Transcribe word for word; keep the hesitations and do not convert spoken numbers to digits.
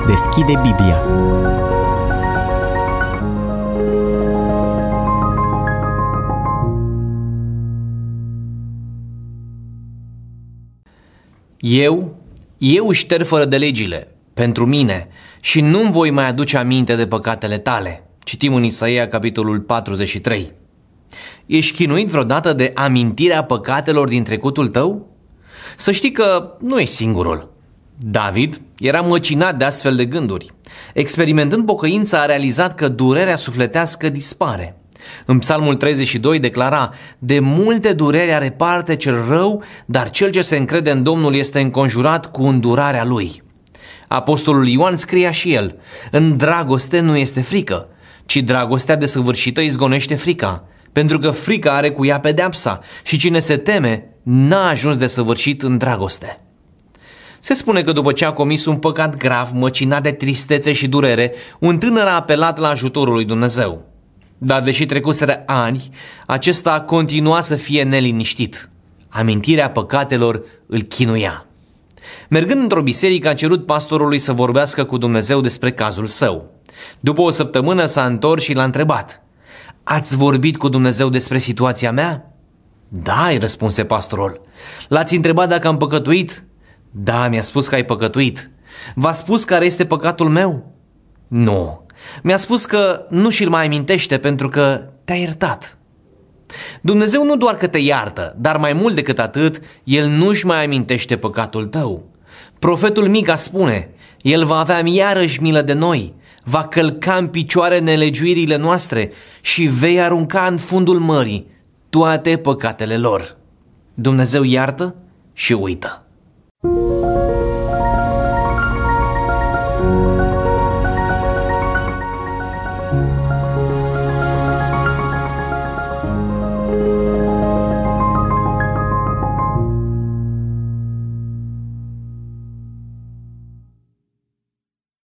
deschide Biblia. Eu, eu șterg fără de legile, pentru mine, și nu-mi voi mai aduce aminte de păcatele tale. Citim în Isaia, capitolul patruzeci și trei. Ești chinuit vreodată de amintirea păcatelor din trecutul tău? Să știi că nu ești singurul. David era măcinat de astfel de gânduri. Experimentând pocăința, a realizat că durerea sufletească dispare. În Psalmul treizeci și doi declara: de multe dureri are parte cel rău, dar cel ce se încrede în Domnul este înconjurat cu îndurarea lui. Apostolul Ioan scria și el: în dragoste nu este frică, ci dragostea desăvârșită izgonește frica, pentru că frica are cu ea pedeapsa și cine se teme n-a ajuns desăvârșit în dragoste. Se spune că după ce a comis un păcat grav, măcinat de tristețe și durere, un tânăr a apelat la ajutorul lui Dumnezeu. Dar deși trecuseră ani, acesta continua să fie neliniștit. Amintirea păcatelor îl chinuia. Mergând într-o biserică, a cerut pastorului să vorbească cu Dumnezeu despre cazul său. După o săptămână s-a întors și l-a întrebat: ați vorbit cu Dumnezeu despre situația mea? Da, îi răspunse pastorul. L-ați întrebat dacă am păcătuit? Da, mi-a spus că ai păcătuit. V-a spus care este păcatul meu? Nu. Mi-a spus că nu și-l mai amintește pentru că te-a iertat. Dumnezeu nu doar că te iartă, dar mai mult decât atât, El nu-și mai amintește păcatul tău. Profetul Mica spune: El va avea iarăși milă de noi, va călca în picioare nelegiuirile noastre și vei arunca în fundul mării toate păcatele lor. Dumnezeu iartă și uită.